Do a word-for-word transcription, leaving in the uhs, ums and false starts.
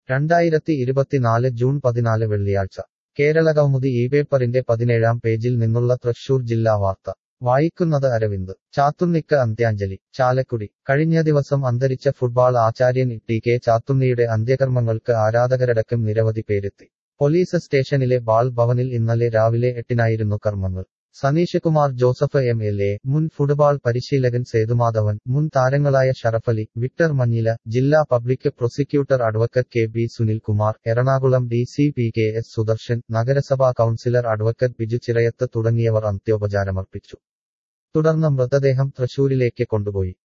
രണ്ടായിരത്തി ഇരുപത്തിനാല് ജൂൺ പതിനാല് വെള്ളിയാഴ്ച കേരളകൗമുദി ഈ പേപ്പറിന്റെ പതിനേഴാം പേജിൽ നിന്നുള്ള തൃശൂർ ജില്ലാ വാർത്ത വായിക്കുന്നത് അരവിന്ദ് ചാത്തുണ്ണിക്ക് അന്ത്യാഞ്ജലി ചാലക്കുടി കഴിഞ്ഞ ദിവസം അന്തരിച്ച ഫുട്ബാൾ ആചാര്യൻ ടി കെ ചാത്തുണ്ണിയുടെ അന്ത്യകർമ്മങ്ങൾക്ക് ആരാധകരടക്കം നിരവധി പേരെത്തി പോലീസ് സ്റ്റേഷനിലെ ബാൾ ഭവനിൽ ഇന്നലെ രാവിലെ എട്ടിനായിരുന്നു കർമ്മങ്ങൾ Saneesh Kumar Joseph M L A മുൻ ഫുട്ബാൾ പരിശീലകൻ സേതുമാധവൻ മുൻ താരങ്ങളായ ഷറഫലി വിക്ടർ മഞ്ഞില ജില്ലാ public prosecutor advocate K B Sunilkumar Ernakulam D C P K S Sudarshan നഗരസഭാ കൗൺസിലർ അഡ്വക്കറ്റ് ബിജു ചിറയത്ത് തുടങ്ങിയവർ അന്ത്യോപചാരമർപ്പിച്ചു തുടർന്ന് മൃതദേഹം തൃശൂരിലേക്ക് കൊണ്ടുപോയി